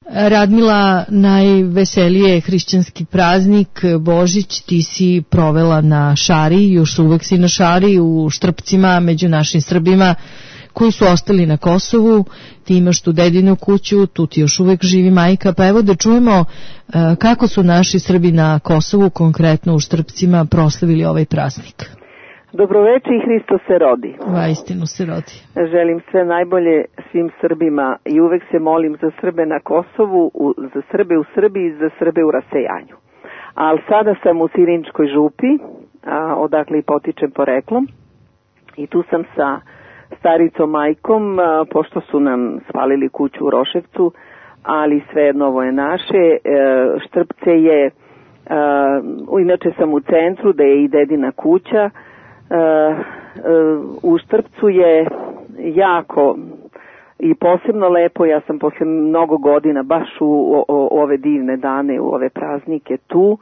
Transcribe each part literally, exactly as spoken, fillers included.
Radmila, najveselije hrišćanski praznik Božić ti si provela na šari, još uvek si na šari u Štrpcima među našim Srbima koji su ostali na Kosovu. Ti imaš tu dedinu kuću, tu ti još uvek živi majka, pa evo da čujemo kako su naši Srbi na Kosovu, konkretno u Štrpcima, proslavili ovaj praznik. Dobroveče i Hristos se rodi. Vaistinu se rodi. Želim sve najbolje svim Srbima i uvek se molim za Srbe na Kosovu, za Srbe u Srbiji i za Srbe u rasejanju. Ali sada sam u Sirinčkoj župi, a, odakle i potičem poreklom, i tu sam sa staricom majkom, a, pošto su nam spalili kuću u Roševcu, ali svejedno ovo je naše. E, Štrpce je, a, inače sam u centru da je i dedina kuća. Uh, uh, u Štrpcu je jako i posebno lepo. Ja sam posle mnogo godina baš u o, o, ove divne dane, u ove praznike tu. Uh,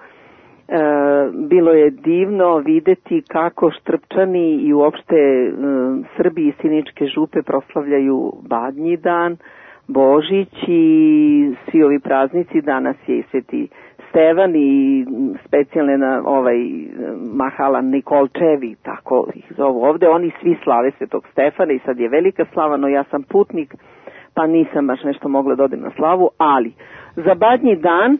bilo je divno videti kako Štrpčani i uopšte uh, Srbi iz Siničke župe proslavljaju Badnji dan, Božić i svi ovi praznici. Danas je i Sveti Stevan i specijalne na ovaj Mahala Nikolčevi, tako ih zovu ovde. Oni svi slave Svetog Stefana i sad je velika slava, no ja sam putnik pa nisam baš nešto mogla da odem na slavu, ali za Badnji dan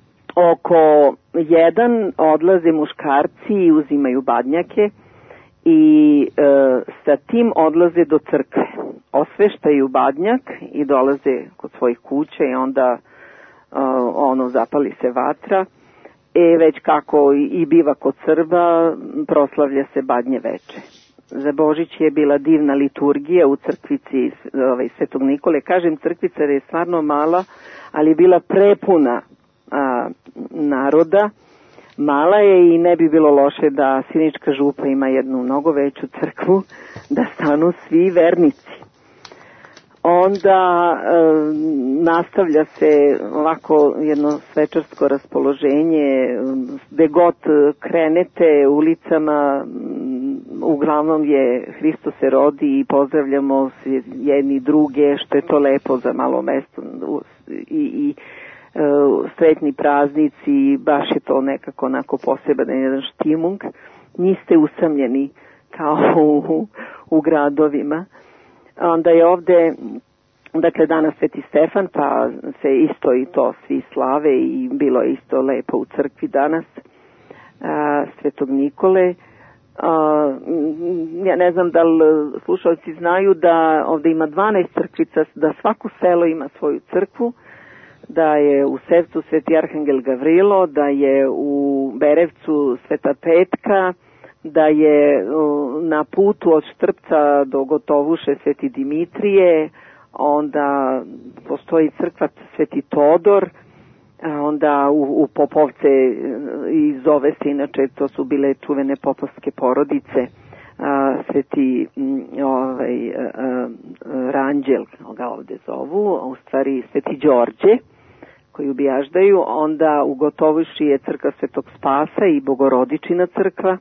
oko jedan odlaze muškarci i uzimaju badnjake i e, sa tim odlaze do crkve, osveštaju badnjak i dolaze kod svojih kuća i onda Uh, ono, zapali se vatra, e već kako i, i biva kod Srba, proslavlja se Badnje veče. Za Božić je bila divna liturgija u crkvici ovaj, Svetog Nikole. Kažem crkvica jer je stvarno mala, ali je bila prepuna a, naroda. Mala je i ne bi bilo loše da Sinička župa ima jednu mnogo veću crkvu, da stanu svi vernici. Onda e, nastavlja se ovako jedno svečarsko raspoloženje, gde god krenete ulicama, uglavnom je Hristos se rodi i pozdravljamo se jedni druge, što je to lepo za malo mesto i, i e, sretni praznici, baš je to nekako onako poseban jedan štimung. Niste usamljeni kao u, u gradovima. Onda je ovde, dakle danas Sveti Stefan, pa se isto i to svi slave i bilo je isto lepo u crkvi danas, a, Svetog Nikole. A, ja ne znam da li slušalci znaju da ovde ima dvanaest crkvica, da svako selo ima svoju crkvu, da je u Sevcu Sveti Arhangel Gavrilo, da je u Berevcu Sveta Petka, da je na putu od Štrpca do Gotovuše Sveti Dimitrije, onda postoji crkva Sveti Todor, onda u, u Popovce i zove se, inače to su bile čuvene popovske porodice, a, Sveti ovaj, a, Ranđel ga ovde zovu, a u stvari Sveti Đorđe koji ubijaždaju. Onda u Gotovuši je crkva Svetog Spasa i Bogorodičina crkva.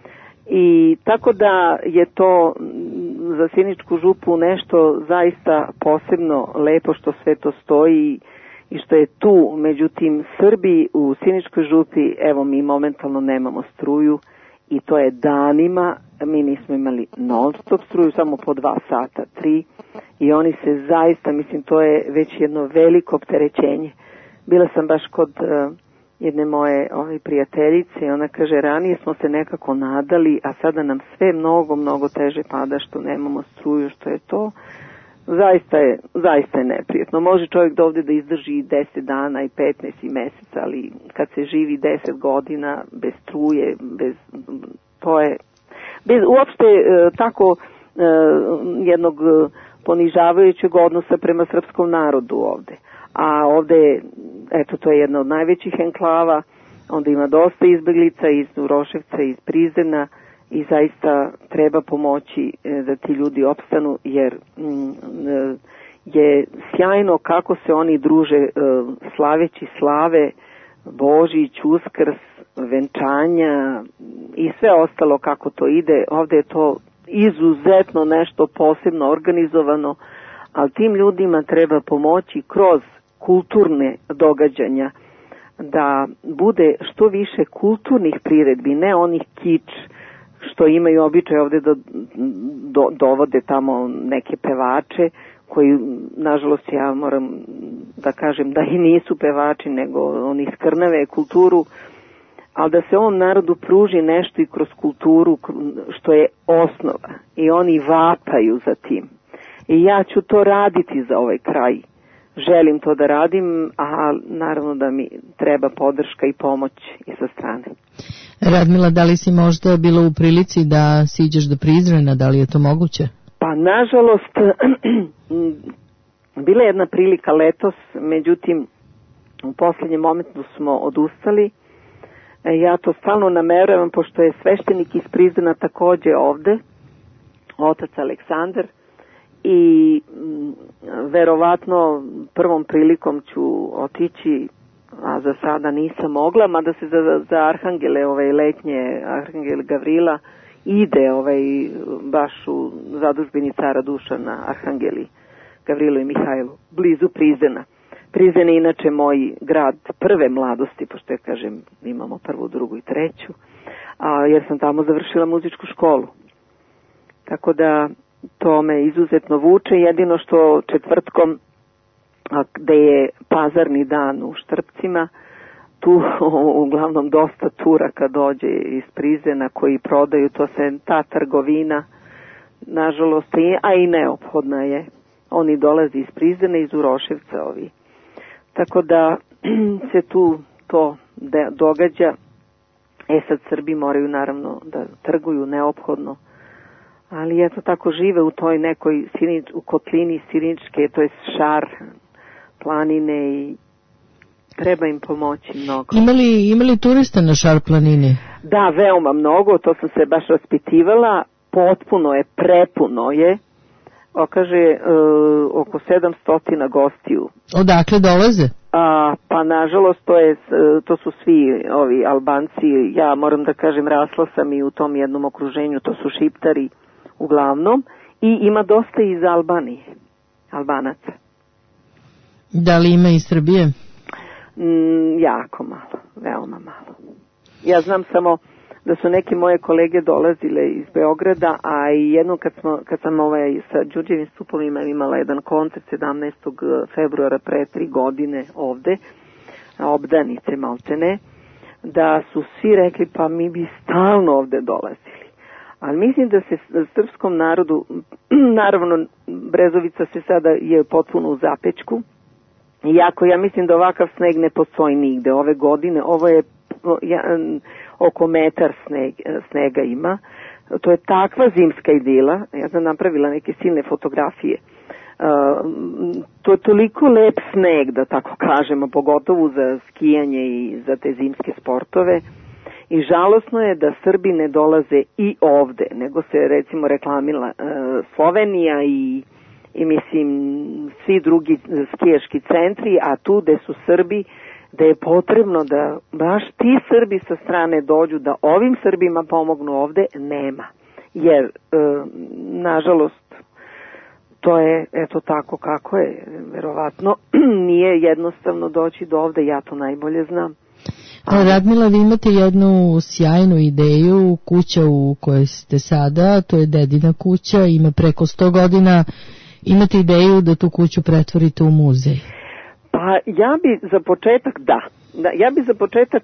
I tako da je to za Siničku župu nešto zaista posebno lepo što sve to stoji i što je tu. Međutim, Srbi u Siničkoj župi, evo mi momentalno nemamo struju i to je danima, mi nismo imali non stop struju, samo po dva sata, tri, i oni se zaista, mislim, to je već jedno veliko opterećenje. Bila sam baš kod uh, jedne moje ove prijateljice i ona kaže, ranije smo se nekako nadali, a sada nam sve mnogo, mnogo teže pada što nemamo struju, što je to. Zaista je, zaista je neprijetno. Može čovjek da ovdje da izdrži deset dana i petnaest i mjeseca, ali kad se živi deset godina bez struje, bez, to je, bez uopšte e, tako e, jednog ponižavajućeg odnosa prema srpskom narodu ovdje. A ovdje, eto, to je jedna od najvećih enklava, onda ima dosta izbeglica iz Uroševca, iz Prizrena, i zaista treba pomoći da ti ljudi opstanu, jer je sjajno kako se oni druže slaveći slave, Božić, Uskrs, venčanja i sve ostalo kako to ide. Ovdje je to izuzetno nešto posebno organizovano, ali tim ljudima treba pomoći kroz kulturne događanja, da bude što više kulturnih priredbi, ne onih kič što imaju običaj ovde da do, dovode tamo neke pevače koji, nažalost, ja moram da kažem da i nisu pevači, nego oni skrnave kulturu, ali da se ovom narodu pruži nešto i kroz kulturu što je osnova i oni vapaju za tim. I ja ću to raditi za ovaj kraj. Želim to da radim, a naravno da mi treba podrška i pomoć i sa strane. Radmila, da li si možda bila u prilici da siđeš do Prizrena, da li je to moguće? Pa nažalost, bila je jedna prilika letos, međutim u posljednjem momentu smo odustali. Ja to stalno nameravam, pošto je sveštenik iz Prizrena takođe ovde, otac Aleksandar, i m, verovatno prvom prilikom ću otići, a za sada nisam mogla, mada se za, za Arhangele, ovaj letnje Arhangel Gavrila, ide ovaj, baš u zadužbini cara Dušana, Arhangeli Gavrilo i Mihajlo, blizu Prizrena. Prizren je inače moj grad prve mladosti, pošto ja kažem imamo prvu, drugu i treću, a, jer sam tamo završila muzičku školu. Tako da to me izuzetno vuče, jedino što četvrtkom, gde je pazarni dan u Štrpcima, tu uglavnom dosta Turaka dođe iz Prizrena koji prodaju, to se ta trgovina, nažalost, a i neophodna je. Oni dolaze iz Prizrena, iz Uroševca ovi. Tako da se tu to događa. E sad Srbi moraju naravno da trguju neophodno, ali eto tako žive u toj nekoj sinič, u kotlini Siriničke, to je Šar, planine, i treba im pomoći mnogo. Imali, imali turista na Šar planini? Da, veoma mnogo, to sam se baš raspitivala, potpuno je, prepuno je, okaže uh, oko sedamsto gostiju. Odakle dolaze? A, pa nažalost to, je, to su svi ovi Albanci, ja moram da kažem rasla sam i u tom jednom okruženju, to su Šiptari uglavnom, i ima dosta iz Albanije, Albanaca. Da li ima iz Srbije? Mm, jako malo, veoma malo. Ja znam samo da su neke moje kolege dolazile iz Beograda, a i jednom kad, smo, kad sam ovaj, sa Đurđevim stupovima imala jedan koncert sedamnaestog februara pre tri godine ovde, obdanice maltene, da su svi rekli pa mi bi stalno ovde dolazili. Ali mislim da se srpskom narodu, naravno Brezovica se sada je potpuno u zapečku, iako ja mislim da ovakav sneg ne postoji nigde ove godine, ovo je ja, oko metar sneg, snega ima, to je takva zimska idila, ja sam napravila neke silne fotografije, uh, to je toliko lep sneg, da tako kažemo, pogotovo za skijanje i za te zimske sportove, i žalosno je da Srbi ne dolaze i ovde, nego se recimo reklamila uh, Slovenija i i mislim svi drugi skijaški centri, a tu gde su Srbi, da je potrebno da baš ti Srbi sa strane dođu da ovim Srbima pomognu ovde, nema. Jer, e, nažalost, to je eto tako kako je, verovatno nije jednostavno doći do ovde, ja to najbolje znam. Radmila, vi imate jednu sjajnu ideju, kuća u kojoj ste sada, to je dedina kuća, ima preko sto godina, imate ideju da tu kuću pretvorite u muzej? Pa ja bi za početak, da, da ja bi za početak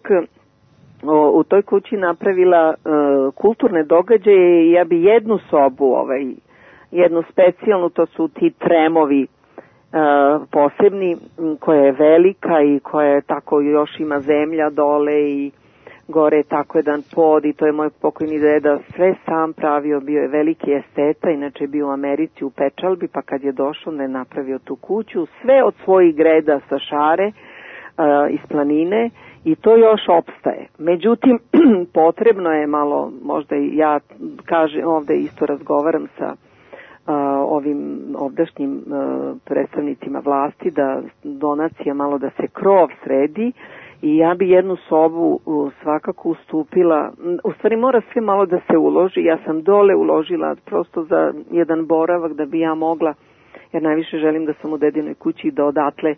o, u toj kući napravila uh, kulturne događaje, i ja bi jednu sobu, ovaj, jednu specijalnu, to su ti tremovi uh, posebni, koja je velika i koja je tako još ima zemlja dole i gore je tako jedan pod, i to je moj pokojni deda sve sam pravio, bio je veliki esteta, inače je bio u Americi u Pečalbi, pa kad je došao onda je napravio tu kuću, sve od svojih greda sa Šare, uh, iz planine, i to još opstaje. Međutim, potrebno je malo, možda i ja kažem, ovde isto razgovaram sa uh, ovim ovdašnjim uh, predstavnicima vlasti, da donacija malo da se krov sredi, i ja bi jednu sobu uh, svakako ustupila, u stvari mora sve malo da se uloži, ja sam dole uložila prosto za jedan boravak da bi ja mogla, jer najviše želim da sam u dedinoj kući i da odatle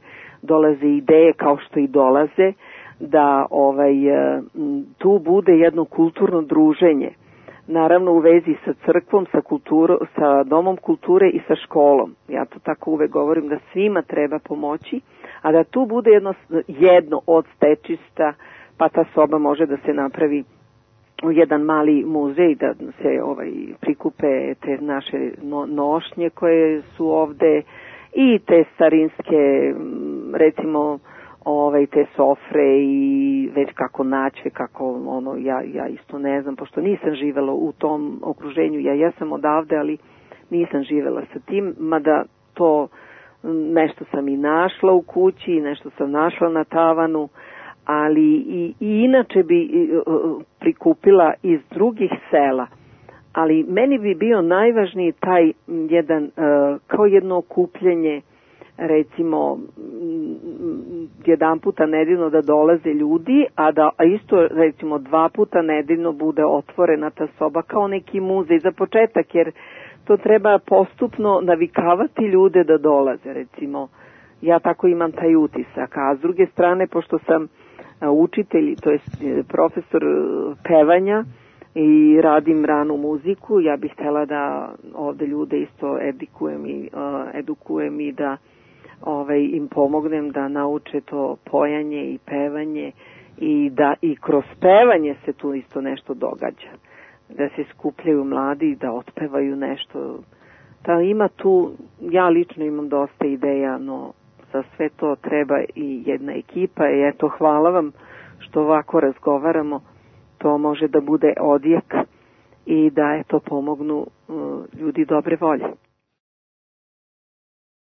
dolaze ideje kao što i dolaze, da ovaj, tu bude jedno kulturno druženje. Naravno u vezi sa crkvom, sa, kulturo, sa domom kulture i sa školom. Ja to tako uvek govorim da svima treba pomoći, a da tu bude jedno, jedno od stečista, pa ta soba može da se napravi u jedan mali muzej, da se ovaj, prikupe te naše no, nošnje koje su ovde i te starinske, recimo, ovaj, te sofre i već kako naće, kako ono, ja, ja isto ne znam, pošto nisam živela u tom okruženju, ja jesam odavde, ali nisam živela sa tim, mada to nešto sam i našla u kući, nešto sam našla na tavanu, ali i, i inače bi prikupila iz drugih sela, ali meni bi bio najvažniji taj jedan, kao jedno okupljanje, recimo jedan puta nedeljno da dolaze ljudi, a da a isto recimo dva puta nedeljno bude otvorena ta soba kao neki muzej za početak, jer to treba postupno navikavati ljude da dolaze, recimo ja tako imam taj utisak, a s druge strane pošto sam učitelj, to je profesor pevanja i radim ranu muziku, ja bih htjela da ovde ljude isto edukujem i, uh, edukujem i da ovaj, im pomognem da nauče to pojanje i pevanje i da i kroz pevanje se tu isto nešto događa. Da se skupljaju mladi, da otpevaju nešto. Da ima tu, ja lično imam dosta ideja, no za sve to treba i jedna ekipa i eto hvala vam što ovako razgovaramo. To može da bude odjek i da eto pomognu uh, ljudi dobre volje.